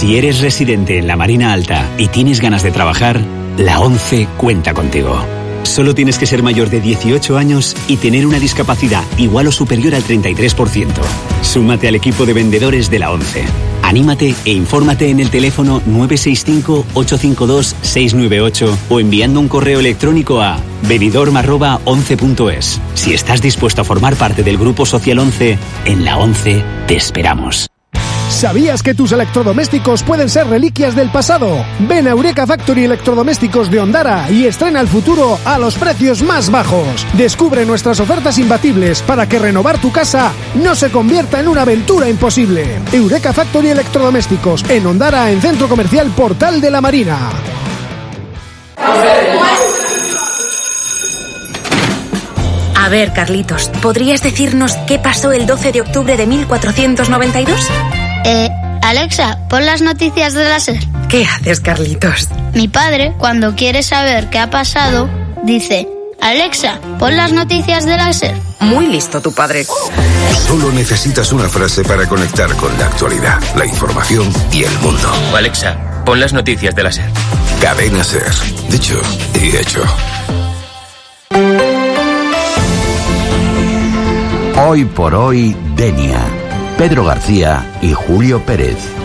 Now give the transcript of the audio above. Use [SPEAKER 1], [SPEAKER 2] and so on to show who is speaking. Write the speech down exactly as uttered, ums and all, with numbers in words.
[SPEAKER 1] Si eres residente en la Marina Alta y tienes ganas de trabajar, la ONCE cuenta contigo. Solo tienes que ser mayor de dieciocho años y tener una discapacidad igual o superior al treinta y tres por ciento. Súmate al equipo de vendedores de la ONCE. Anímate e infórmate en el teléfono nueve seis cinco, ocho cinco dos, seis nueve ocho o enviando un correo electrónico a venidorm arroba once punto es. Si estás dispuesto a formar parte del Grupo Social ONCE, en la ONCE te esperamos.
[SPEAKER 2] ¿Sabías que tus electrodomésticos pueden ser reliquias del pasado? Ven a Eureka Factory Electrodomésticos de Ondara y estrena el futuro a los precios más bajos. Descubre nuestras ofertas imbatibles para que renovar tu casa no se convierta en una aventura imposible. Eureka Factory Electrodomésticos en Ondara, en Centro Comercial Portal de la Marina.
[SPEAKER 3] A ver, Carlitos, ¿podrías decirnos qué pasó el doce de octubre de mil cuatrocientos noventa y dos?
[SPEAKER 4] Eh, Alexa, pon las noticias de la SER.
[SPEAKER 3] ¿Qué haces, Carlitos?
[SPEAKER 4] Mi padre, cuando quiere saber qué ha pasado, dice: Alexa, pon las noticias de la SER.
[SPEAKER 3] Muy listo tu padre.
[SPEAKER 5] Solo necesitas una frase para conectar con la actualidad, la información y el mundo.
[SPEAKER 6] Alexa, pon las noticias de la SER.
[SPEAKER 5] Cadena SER. Dicho y hecho.
[SPEAKER 7] Hoy por hoy, Denia, Pedro García y Julio Pérez.